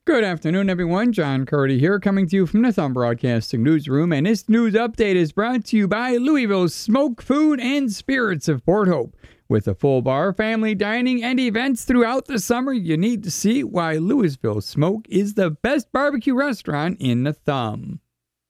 Good afternoon, everyone. John Curdy here, coming to you from the Thumb Broadcasting Newsroom. And this news update is brought to you by Louisville's Smoke, Food, and Spirits of Port Hope. With a full bar, family dining, and events throughout the summer, you need to see why Louisville Smoke is the best barbecue restaurant in the Thumb.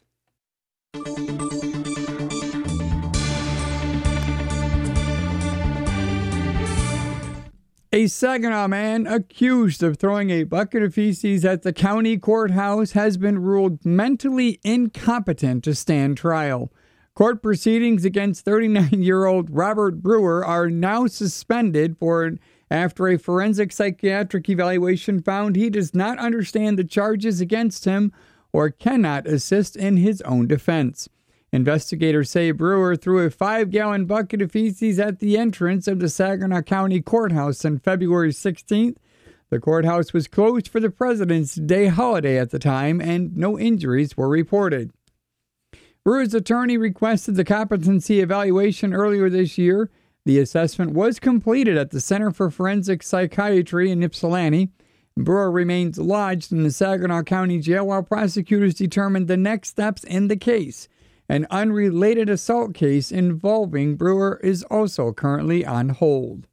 A Saginaw man accused of throwing a bucket of feces at the county courthouse has been ruled mentally incompetent to stand trial. Court proceedings against 39-year-old Robert Brewer are now suspended after a forensic psychiatric evaluation found he does not understand the charges against him or cannot assist in his own defense. Investigators say Brewer threw a 5-gallon bucket of feces at the entrance of the Saginaw County Courthouse on February 16th. The courthouse was closed for the President's Day holiday at the time, and no injuries were reported. Brewer's attorney requested the competency evaluation earlier this year. The assessment was completed at the Center for Forensic Psychiatry in Ypsilanti. Brewer remains lodged in the Saginaw County Jail while prosecutors determine the next steps in the case. An unrelated assault case involving Brewer is also currently on hold.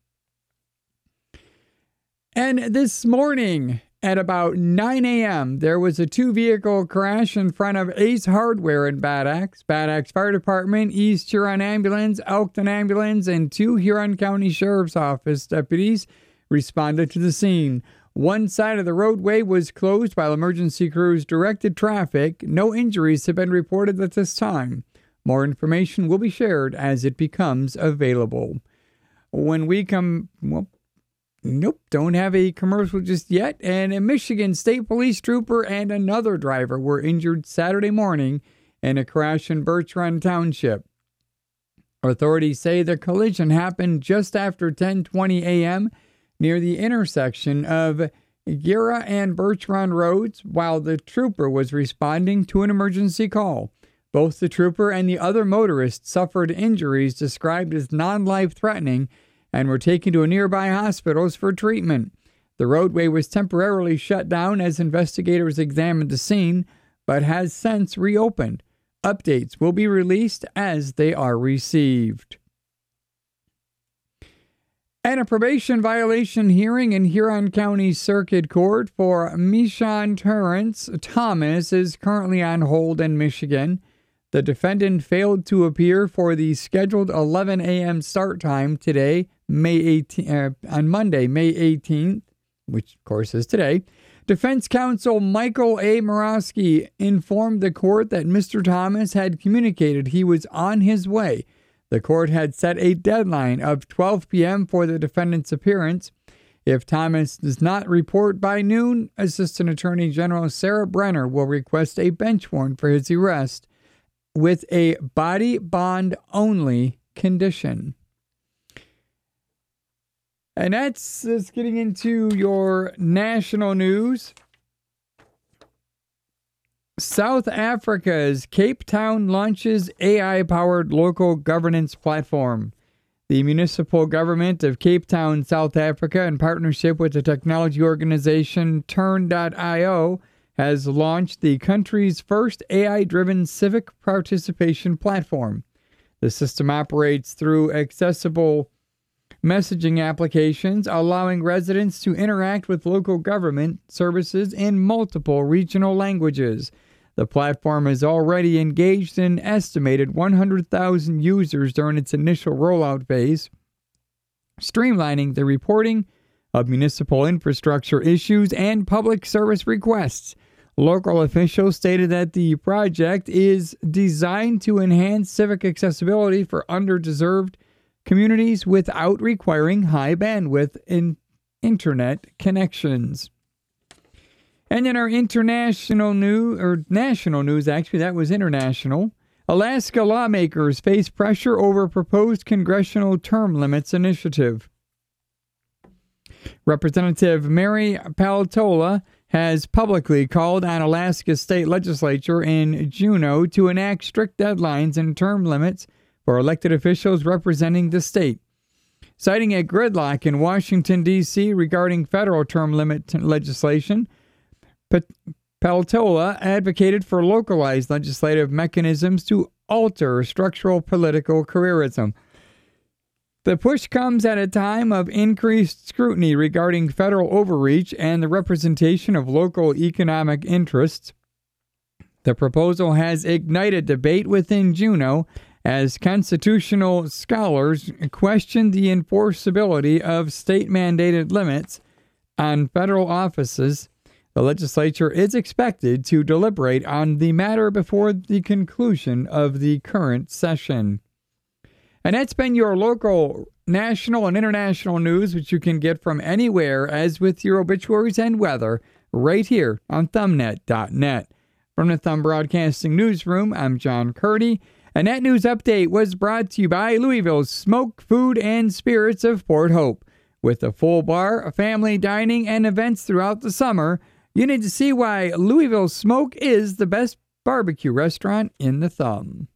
And this morning at about 9 a.m., there was a 2-vehicle crash in front of Ace Hardware in Bad Axe. Bad Axe Fire Department, East Huron Ambulance, Elkton Ambulance, and 2 Huron County Sheriff's Office deputies responded to the scene. One side of the roadway was closed while emergency crews directed traffic. No injuries have been reported at this time. More information will be shared as it becomes available. When we come, don't have a commercial just yet. And a Michigan State Police trooper and another driver were injured Saturday morning in a crash in Birch Run Township. Authorities say the collision happened just after 10:20 a.m. near the intersection of Gira and Birch Run Roads while the trooper was responding to an emergency call. Both the trooper and the other motorist suffered injuries described as non-life-threatening and were taken to nearby hospitals for treatment. The roadway was temporarily shut down as investigators examined the scene, but has since reopened. Updates will be released as they are received. And a probation violation hearing in Huron County Circuit Court for Michon Terrence Thomas is currently on hold in Michigan. The defendant failed to appear for the scheduled 11 a.m. start time today, on Monday, May 18th, which of course is today. Defense counsel Michael A. Morosky informed the court that Mr. Thomas had communicated he was on his way. The court had set a deadline of 12 p.m. for the defendant's appearance. If Thomas does not report by noon, Assistant Attorney General Sarah Brenner will request a bench warrant for his arrest with a body bond only condition. And that's getting into your national news. South Africa's Cape Town launches AI-powered local governance platform. The municipal government of Cape Town, South Africa, in partnership with the technology organization Turn.io, has launched the country's first AI-driven civic participation platform. The system operates through accessible messaging applications, allowing residents to interact with local government services in multiple regional languages. The platform has already engaged an estimated 100,000 users during its initial rollout phase, streamlining the reporting of municipal infrastructure issues and public service requests. Local officials stated that the project is designed to enhance civic accessibility for underserved communities without requiring high bandwidth internet connections. And in our national news, actually, that was international. Alaska lawmakers face pressure over proposed congressional term limits initiative. Representative Mary Palatola has publicly called on Alaska's state legislature in Juneau to enact strict deadlines and term limits for elected officials representing the state. Citing a gridlock in Washington, D.C. regarding federal term limit legislation, Peltola advocated for localized legislative mechanisms to alter structural political careerism. The push comes at a time of increased scrutiny regarding federal overreach and the representation of local economic interests. The proposal has ignited debate within Juneau as constitutional scholars question the enforceability of state-mandated limits on federal offices. The legislature is expected to deliberate on the matter before the conclusion of the current session. And that's been your local, national, and international news, which you can get from anywhere, as with your obituaries and weather, right here on thumbnet.net. From the Thumb Broadcasting Newsroom, I'm John Curdy, and that news update was brought to you by Louisville's Smoke, Food, and Spirits of Port Hope. With a full bar, family dining, and events throughout the summer, you need to see why Louisville Smoke is the best barbecue restaurant in the Thumb.